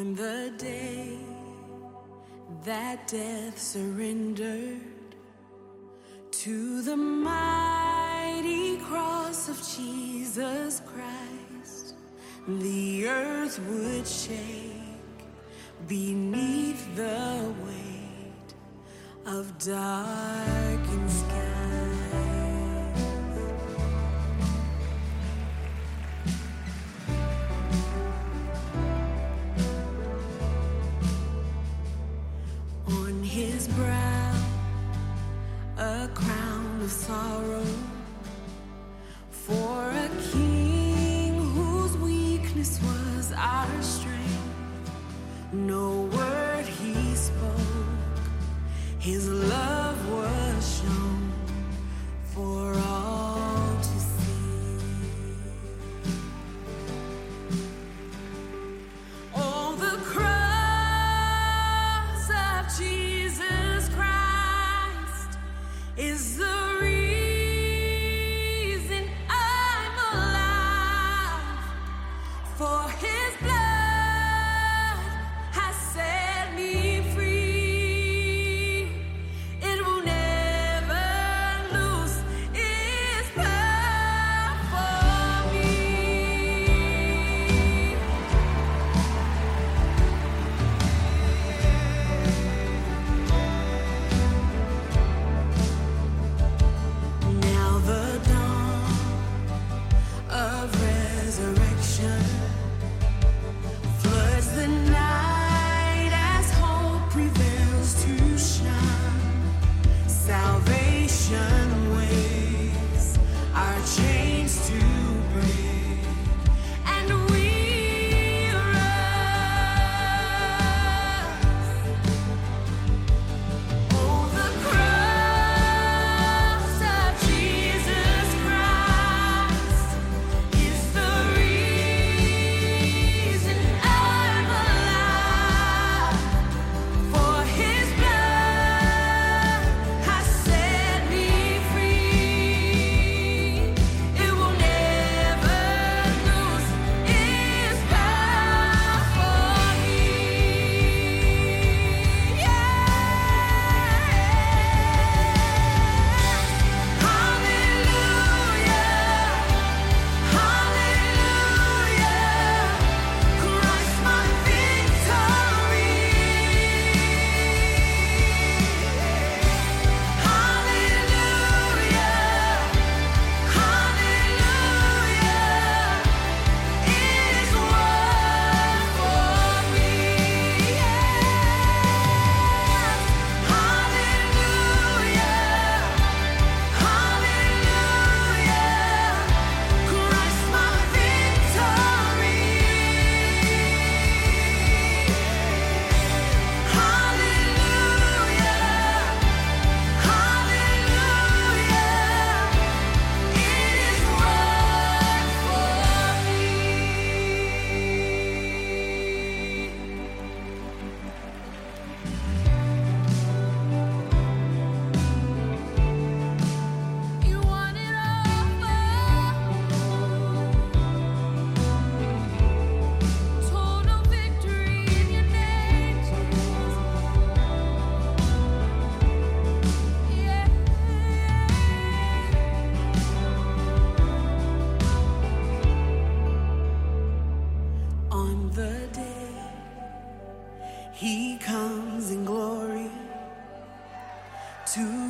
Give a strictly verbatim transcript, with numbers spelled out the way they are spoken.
On the day that death surrendered to the mighty cross of Jesus Christ, the earth would shake beneath the weight of darkened skies. On his brow a crown of sorrow, for a king whose weakness was our strength. No word he spoke, his love was shown for all to see. Oh, the cross of Jesus Christ is the reason I'm alive, for his blood has set me free. It will never lose its power for me. Now the dawn of resurrection floods the night as hope prevails to shine. Salvation waits our chains to break, and we rise. Oh, the cross of Jesus Christ is the reason I'm alive, for his blood has set me free. It will never lose its power for me. Hallelujah, hallelujah, Christ my victory. Hallelujah, hallelujah, it is won for me. Hallelujah, hallelujah, Christ my victory. Hallelujah, hallelujah, it is won for me. You want it all, total victory in your name, Jesus. Yeah. On the day he comes in glory to